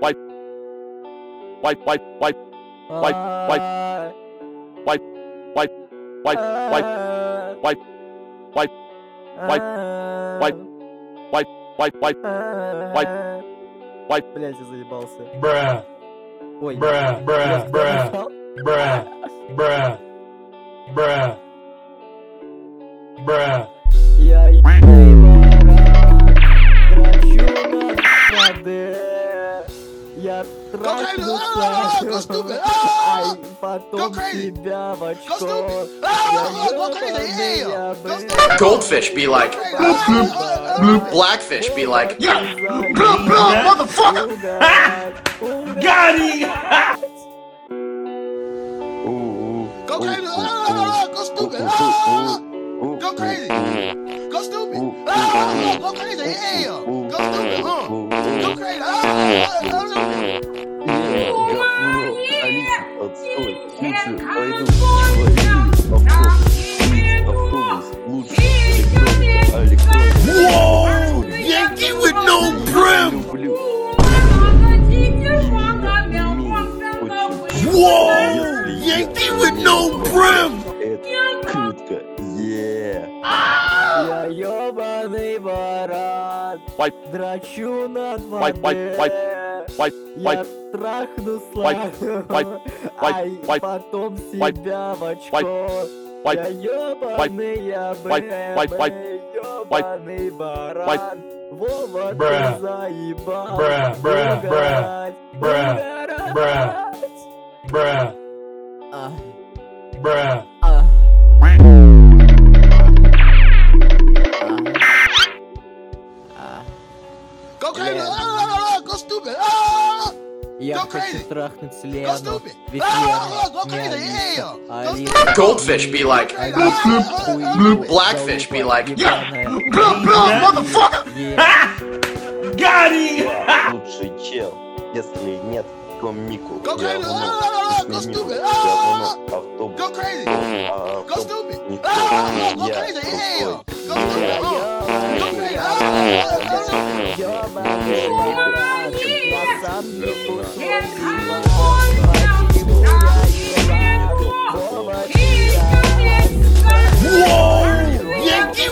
wipe, wipe, wipe, wipe, wipe, wipe, wipe, wipe, wipe, wipe, wipe, wipe, wipe, wipe, wipe, wipe, wipe, wipe, wipe. Блять, я заебался. Bruh, Ой, bruh, я bruh, куда bruh, нажал? bruh, bruh, bruh, bruh. Я ебать, трачу на воды. Я трачу stupid. ай, потом crazy. тебя в Go очко. stupid. Go crazy. Я Go stupid. Goldfish be like, blackfish be like, motherfucker. Got him! Go crazy. Go stupid. Go crazy. Go stupid. Go crazy. Yeah. Go stupid. Go crazy. Алиса, отстой, лучше пойду в автобус, лучше электроника, Yankee with no brim! люблю. Whoa! Yankee with no brim! Это круто, Я ёбаный баран, Wipe, драчу над wipe, wipe, wipe, wipe, Я wipe, трахну wipe, славу, wipe, ай, wipe, потом wipe, себя в очко. wipe, Я ёбаный, я wipe, wipe, wipe, ёбаный баран. Вова, ты Bruh. заебал, Bruh, bruh, bruh, угорать, bruh, угорать. Bruh, А, bruh. а. Go crazy. Go stupid. Я Go хочу crazy. трахнуть Go Лену, stupid. ведь Go Лена не crazy. Алиса, Yeah. а Go Алиса stupid. goldfish be like, хуй, blackfish be like, ебаная. Motherfucker! Е. Got him! я лучший чел. Если нет, то Мику, Go crazy. говно. Go Если Мику, stupid. говно, автобус, Go crazy. а Go автобус stupid. никто. Go Я crazy. Yeah. крутой. Go stupid. Go crazy. Ёбаный баран, я сам ебу свой диван. Почему я ебан? Вова, ты Whoa! Yankee